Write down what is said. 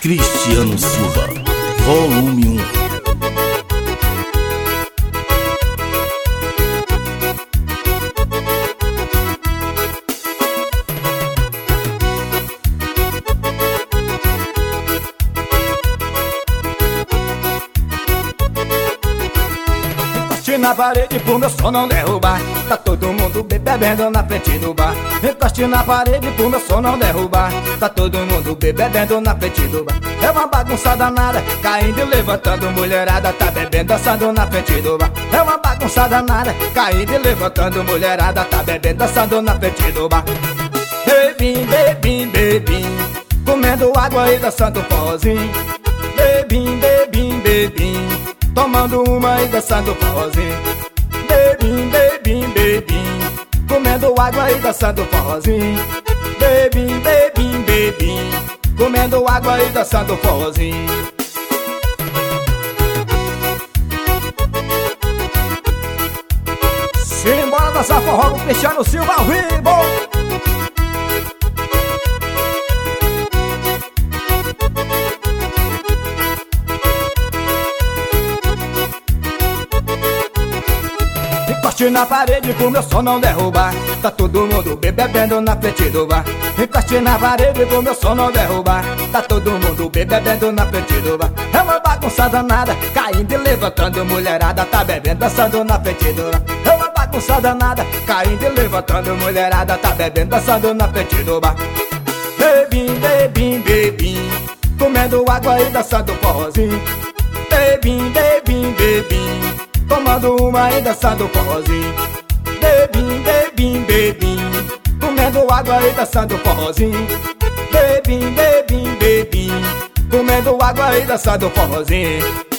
Cristiano Silva, Volume 1. Encoste na parede pro meu som não derrubar. Tá todo mundo bebendo na frente do bar. Encoste na parede pro meu som não derrubar. Tá todo mundo bebendo na frente do bar. É uma bagunça danada, caindo e levantando. Mulherada tá bebendo, dançando na frente do bar. É uma bagunça danada, caindo e levantando. Mulherada tá bebendo, dançando na frente do bar. Bebim, bebim, bebim, comendo água e dançando forrozinho. Bebim, bebim, bebim, tomando uma e dançando forrozinho. Bebim, bebim, bebim, comendo água e dançando forrozinho. Bebim, bebim, bebim, comendo água e dançando forrozinho. Simbora dançar forró com Cristiano Silva ao vivo. Encoste na parede pro meu som não derrubar. Tá todo mundo bebendo na frente do bar. Encoste na parede pro meu som não derrubar. Tá todo mundo bebendo na frente do bar. É uma bagunça danada, caindo e levantando. Mulherada tá bebendo, dançando na frente do bar. É uma bagunça danada, caindo e levantando. Mulherada tá bebendo, dançando na frente do bar. Bebim, bebim, bebim, comendo água e dançando forrozinho. Bebim, bebim, bebim, tomando uma e dançando forrozinho. Bebim, bebim, bebim, comendo água e dançando forrozinho. Bebim, bebim, bebim, comendo água e dançando forrozinho.